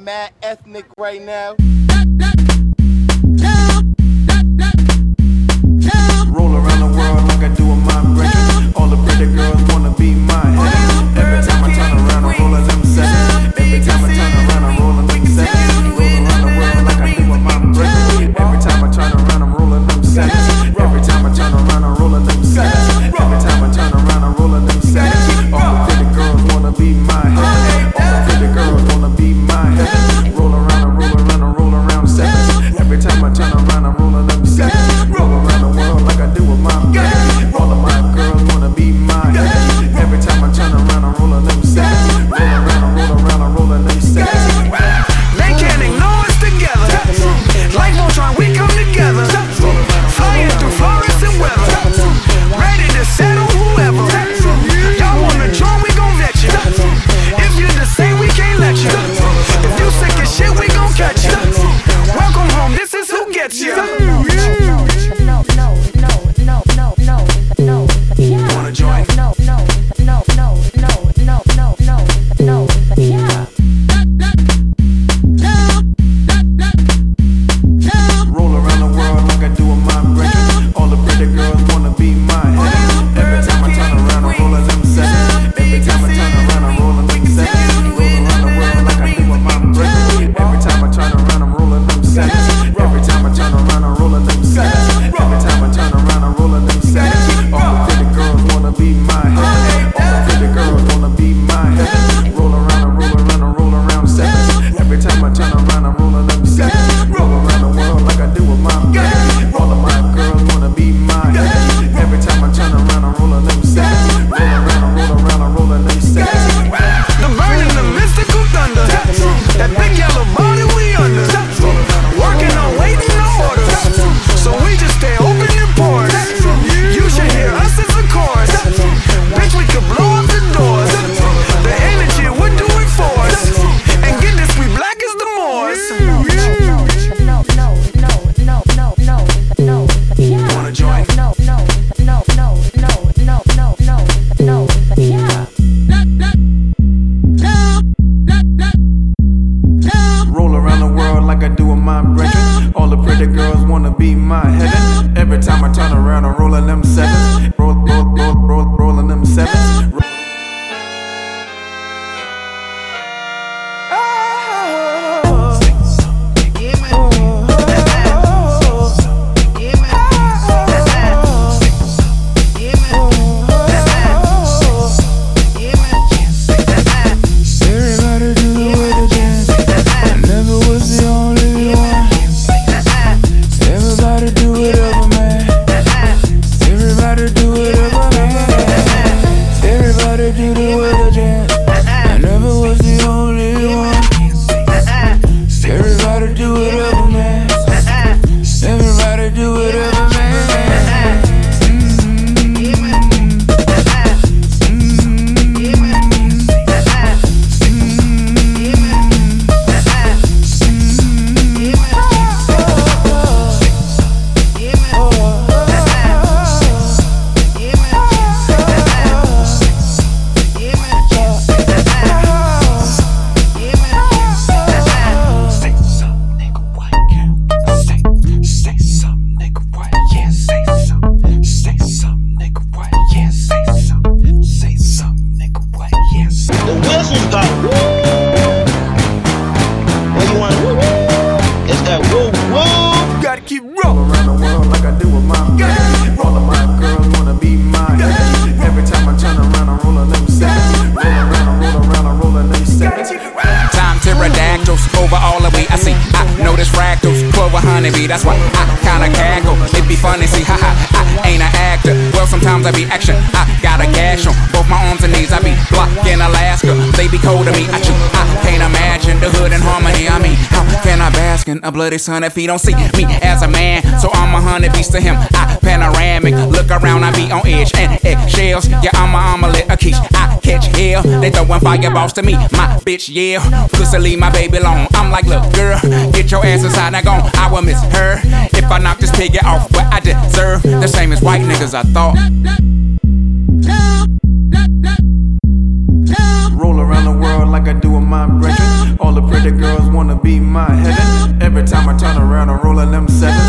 mad ethnic right now. Roll around the world like I do with my brethren. All the pretty girls wanna be mine. Every time I turn around, I'm rolling them sevens. Every time I turn around, I'm rolling them sevens. Roll around the world like I do with my brethren. Every time I turn around, I'm rolling them sevens. Every time I turn around, I'm rolling them sevens. Every time I turn around, I'm rolling them sevens. All the pretty girls wanna be mine. All the pretty girls wanna be mine. Roll around and roll around and roll around sevens. Every time I turn around, I'm rolling them sevens. Roll around the world like I do with my brethren. All of my girls wanna be mine. Every time I turn around, I'm rolling them sevens. Roll around and roll around and rolling them sevens. They can't ignore us together. Like Voltron, we come together. Flying through Florence and weather. Ready to settle whoever. Y'all wanna join, we gon' vet you. If you the same, we can't let you. If you sick as shit, we gon' catch you. Welcome home, this is who gets you. Wanna join? Roll around the world like I do with my brethren. All the pretty girls wanna be mine. Every time I turn around, I'm rolling them sevens. Every time I turn around, I'm rolling them sevens. Roll around the world like I do with my brethren. Every time I turn around, I'm rolling them sevens. Every time I turn around, I'm rolling them sevens. Every time I turn around, I'm rolling them sevens. All the pretty girls wanna be mine. All the pretty girls wanna be mine. Roll around and roll around and roll around sevens. Every time I turn around, I'm rolling them sevens. Roll around the world like I do with my brethren. All of my girls wanna be mine. Every time I turn around, I'm rolling them sevens. Roll around and roll around and rolling them sevens. The burning, the mystical thunder. That big yellow body we under. Working on waiting no orders. So we just stay open and poured. You should hear us as a chorus. Bitch, we could blow up the doors. The energy, we're doing for us. And get this, we black as the Moors. Wanna join? Roll around the world like I do with my brethren. All the pretty girls wanna be my heaven. Every time I turn around, I'm rolling them sevens. Rolling them sevens. Everybody do the way they dance. I never was the only one. Everybody do whatever, man. Everybody do whatever, man. Everybody do the way they dance. I never was the only one. Everybody do whatever, man. Everybody do whatever, man. The whistles go woo. Where you want woo woo? It's that woo woo. Gotta keep Roll rolling. around the world like I do with my brethren. All of my girls wanna be mine. Every time I turn around, I'm rolling them sevens. Roll around and roll around and rolling them sevens. Time pterodactyls over all of me. I see, I notice fractals, 12 a honeybee. That's why I kinda cackle. It be funny, see, haha. I ain't an actor. Well, sometimes I be action. I gotta gash 'em. Both my arms and knees. I be blocked in Alaska. They be cold to me. I can't imagine the hood and harmony. I mean, how can I bask in a bloody sun if he don't see me as a man? So I'm a honeybeast to him. I panoramic. Look around, I be on edge and eggshells. Yeah, I'm a omelet, a quiche. I catch hell. They throwin' fireballs to me. My bitch yell. Pussy leave my baby alone. I'm like, look, girl, get your ass inside. Now gone. I will miss her if I knock this piggy off what I deserve. The same as white niggas, I thought. Roll around the world like I do with my brethren. All the pretty girls wanna be my heaven. Every time I turn around, I'm rolling them sevens.